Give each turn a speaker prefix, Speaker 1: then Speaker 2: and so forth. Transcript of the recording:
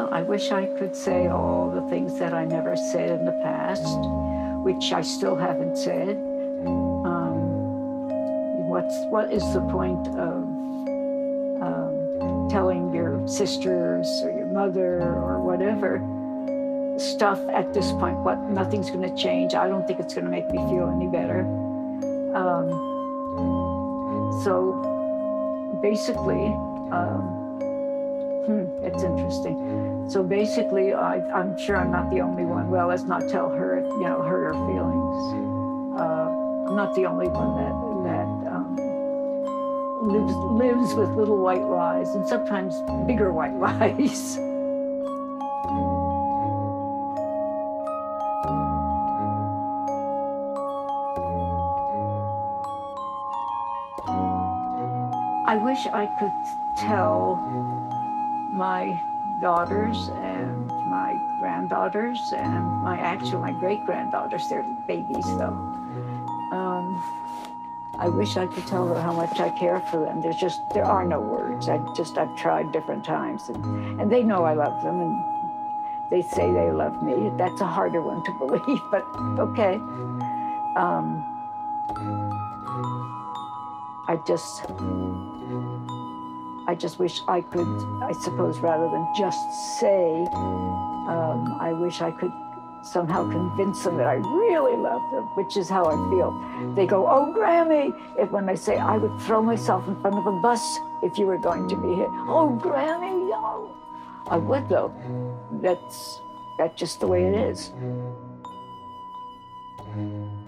Speaker 1: I wish I could say all the things that I never said in the past, which I still haven't said. What is the point of telling your sisters or your mother or whatever stuff at this point? Nothing's going to change. I don't think it's going to make me feel any better. So basically, it's interesting. So basically, I'm sure I'm not the only one. Well, let's not tell her, hurt her feelings. I'm not the only one that lives with little white lies, and sometimes bigger white lies. I wish I could tell my daughters and my granddaughters and my great-granddaughters, they're babies though. I wish I could tell her how much I care for them. There are no words. I've tried different times, and they know I love them, and they say they love me. That's a harder one to believe, but okay. I just wish I could, I suppose, rather than just say, I wish I could somehow convince them that I really love them, which is how I feel. They go, "Oh, Grammy!" When I say, I would throw myself in front of a bus if you were going to be hit. "Oh, Grammy!" Oh. I would, though. That's just the way it is.